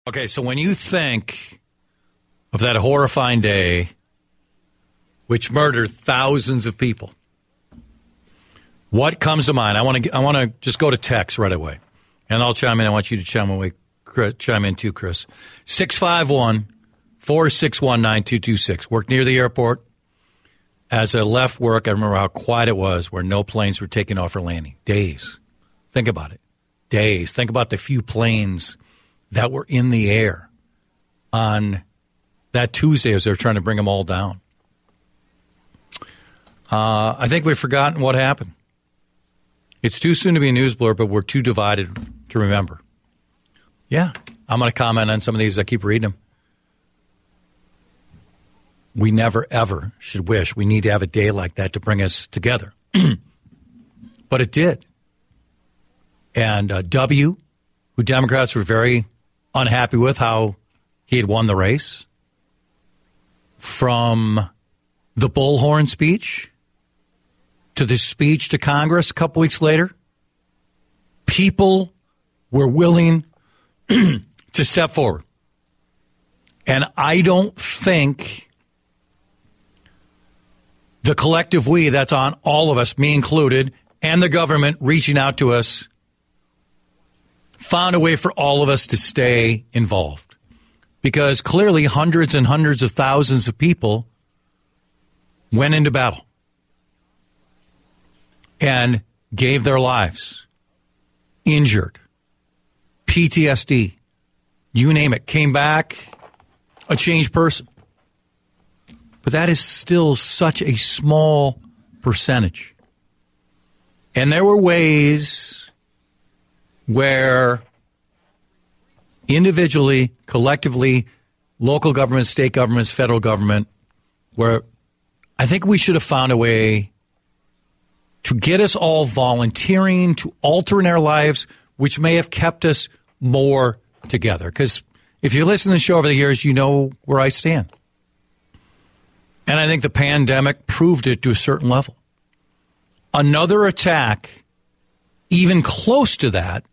Okay, so when you think of that horrifying day which murdered thousands of people, what comes to mind? I want to just go to text right away, and I'll chime in. I want you to chime in too, Chris. 651-461-9226. Worked near the airport. As I left work, I remember how quiet it was where no planes were taking off or landing. Days. Think about it. Days. Think about the few planes that were in the air on that Tuesday as they were trying to bring them all down. I think we've forgotten what happened. It's too soon to be a news blur, but we're too divided to remember. Yeah, I'm going to comment on some of these. I keep reading them. We never, ever should wish we need to have a day like that to bring us together. But it did. And W, who Democrats were very unhappy with how he had won the race, from the bullhorn speech to the speech to Congress a couple weeks later, people were willing to step forward. And I don't think the collective we, that's on all of us, me included, and the government reaching out to us, found a way for all of us to stay involved. Because clearly hundreds and hundreds of thousands of people went into battle and gave their lives, injured, PTSD, you name it, came back a changed person. But that is still such a small percentage. And there were ways where individually, collectively, local governments, state governments, federal government, where I think we should have found a way to get us all volunteering, to alter in our lives, which may have kept us more together. Because if you listen to the show over the years, you know where I stand. And I think the pandemic proved it to a certain level. Another attack, even close to that,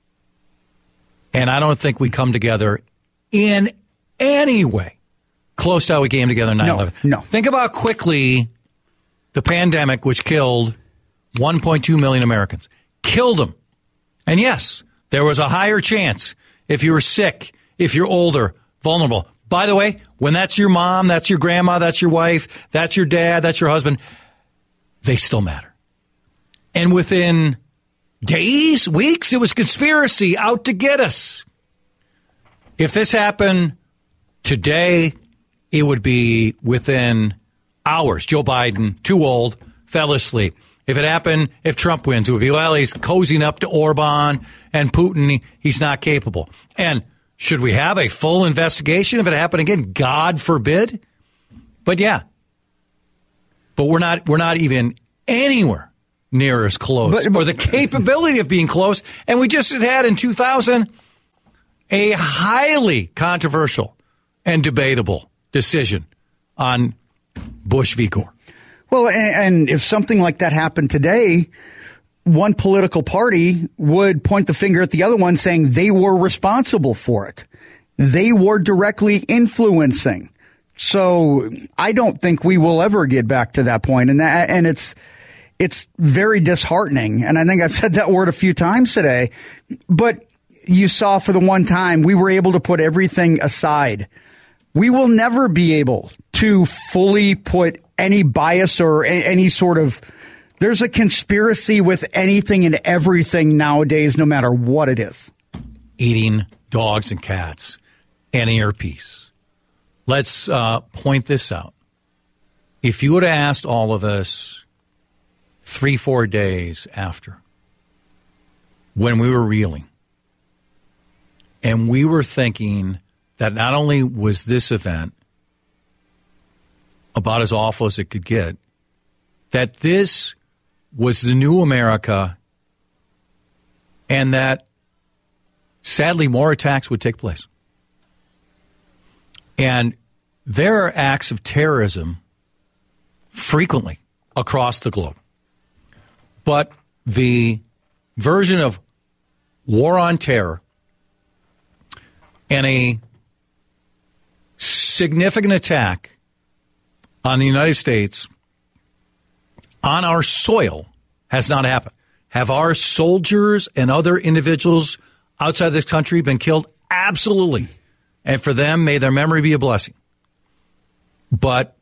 and I don't think we come together in any way close to how we came together in 9/11. No. Think about quickly the pandemic, which killed 1.2 million Americans. Killed them. And yes, there was a higher chance if you were sick, if you're older, vulnerable. By the way, when that's your mom, that's your grandma, that's your wife, that's your dad, that's your husband, they still matter. And within days, weeks, it was conspiracy out to get us. If this happened today, it would be within hours. Joe Biden, too old, fell asleep. If it happened, if Trump wins, it would be, well, he's cozying up to Orban and Putin. He's not capable. And should we have a full investigation if it happened again? God forbid. But yeah. But we're not even anywhere near as close, or the capability of being close. And we just had in 2000 a highly controversial and debatable decision on Bush v. Gore. Well, and if something like that happened today, one political party would point the finger at the other one saying they were responsible for it. They were directly influencing. So I don't think we will ever get back to that point. And it's very disheartening. And I think I've said that word a few times today. But you saw for the one time we were able to put everything aside. We will never be able to fully put any bias or any sort of... There's a conspiracy with anything and everything nowadays, no matter what it is. Eating dogs and cats and earpiece. Let's point this out. If you would have asked all of us 3-4 days after, when we were reeling, and we were thinking that not only was this event about as awful as it could get, that this was the new America, and that, sadly, more attacks would take place. And there are acts of terrorism frequently across the globe. But the version of war on terror and a significant attack on the United States on our soil has not happened. Have our soldiers and other individuals outside this country been killed? Absolutely. And for them, may their memory be a blessing. But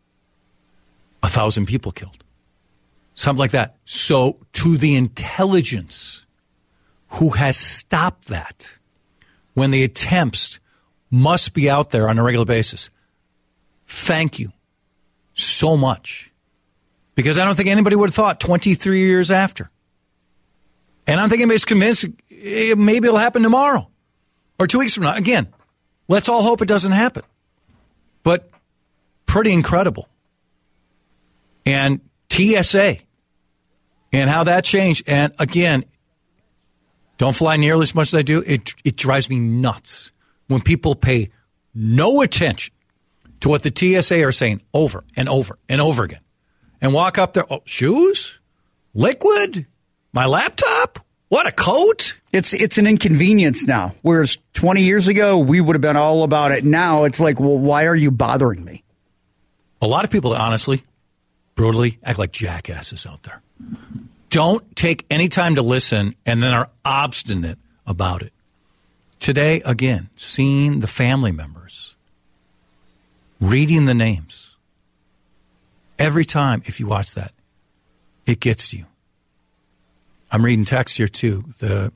1,000 people killed. Something like that. So to the intelligence who has stopped that, when the attempts must be out there on a regular basis, thank you so much. Because I don't think anybody would have thought 23 years after. And I don't think anybody's convinced maybe it'll happen tomorrow or 2 weeks from now. Again, let's all hope it doesn't happen. But pretty incredible. And TSA and how that changed. And again, don't fly nearly as much as I do. It drives me nuts when people pay no attention to what the TSA are saying over and over and over again. And walk up there, oh, shoes? Liquid? My laptop? What, a coat? It's an inconvenience now. Whereas 20 years ago, we would have been all about it. Now it's like, well, why are you bothering me? A lot of people, honestly, brutally, act like jackasses out there. Don't take any time to listen and then are obstinate about it. Today, again, seeing the family members, reading the names. Every time, if you watch that, it gets to you. I'm reading text here, too. The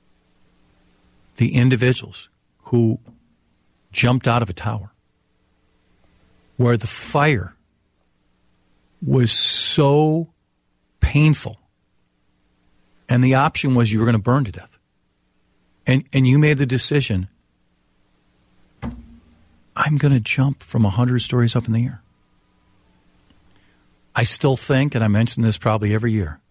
individuals who jumped out of a tower where the fire was so painful and the option was you were going to burn to death. And you made the decision, I'm going to jump from 100 stories up in the air. I still think, and I mention this probably every year,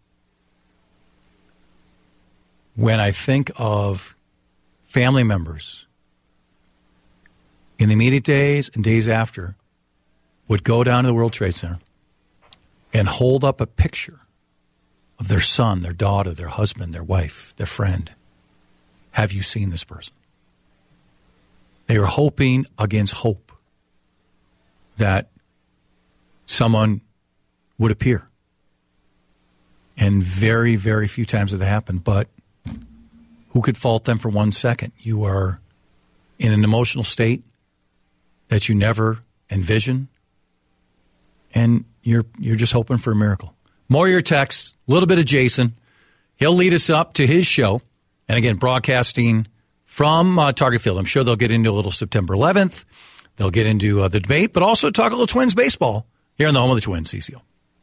when I think of family members in the immediate days and days after would go down to the World Trade Center and hold up a picture of their son, their daughter, their husband, their wife, their friend. Have you seen this person? They were hoping against hope that someone would appear. And very, very few times did that happen. But who could fault them for 1 second? You are in an emotional state that you never envision, and you're just hoping for a miracle. More of your texts, a little bit of Jason. He'll lead us up to his show. And again, broadcasting from Target Field. I'm sure they'll get into a little September 11th. They'll get into the debate, but also talk a little Twins baseball here in the home of the Twins, CCO.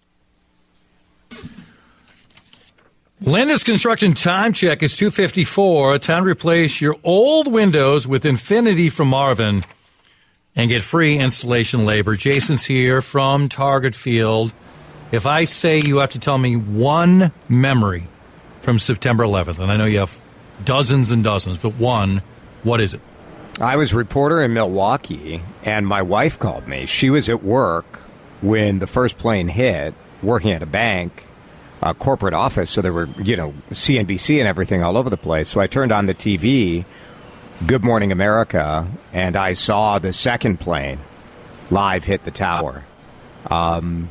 Linda's Construction Time Check is $254. Time to replace your old windows with Infinity from Marvin and get free installation labor. Jason's here from Target Field. If I say you have to tell me one memory from September 11th, and I know you have dozens and dozens, but one, what is it? I was a reporter in Milwaukee, and my wife called me. She was at work when the first plane hit, working at a bank. A corporate office, so there were, CNBC and everything all over the place. So I turned on the TV, Good Morning America, and I saw the second plane live hit the tower. And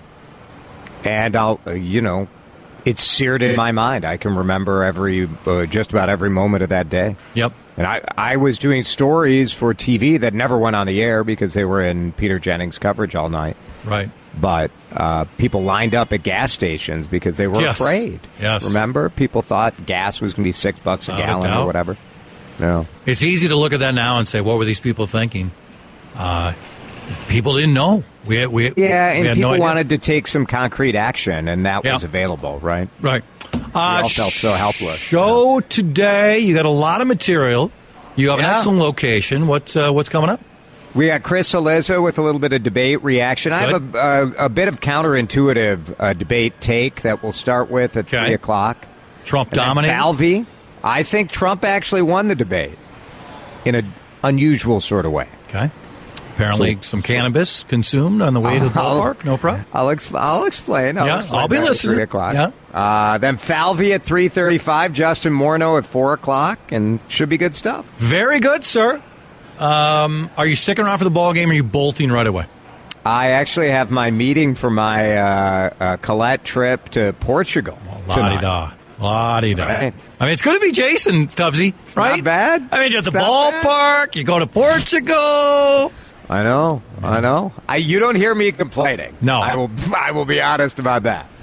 it's seared in my mind. I can remember just about every moment of that day. Yep. And I was doing stories for TV that never went on the air because they were in Peter Jennings coverage all night. Right. But people lined up at gas stations because they were afraid. Yes. Remember? People thought gas was going to be $6 a gallon or whatever. No. It's easy to look at that now and say, what were these people thinking? People didn't know. We had people no idea. wanted to take some concrete action, and that was available, right? Right. We all felt so helpless. Show today. You got a lot of material. You have an excellent location. What's coming up? We got Chris Cillizza with a little bit of debate reaction. Good. I have a bit of counterintuitive debate take that we'll start with at 3 o'clock. Trump dominated? Falvey. I think Trump actually won the debate in an unusual sort of way. Okay. Apparently some cannabis consumed on the way to the ballpark. No problem. I'll explain. I'll be listening. 3 o'clock. Yeah. Then Falvey at 3:35. Justin Morneau at 4 o'clock. And should be good stuff. Very good, sir. Are you sticking around for the ball game, or are you bolting right away? I actually have my meeting for my Colette trip to Portugal. La-di-da. La-di-da. Right. I mean, it's going to be Jason, Tubbsy, right? Not bad. I mean, you're at the It's not ballpark. You go to Portugal. I know. You don't hear me complaining. No. I will be honest about that.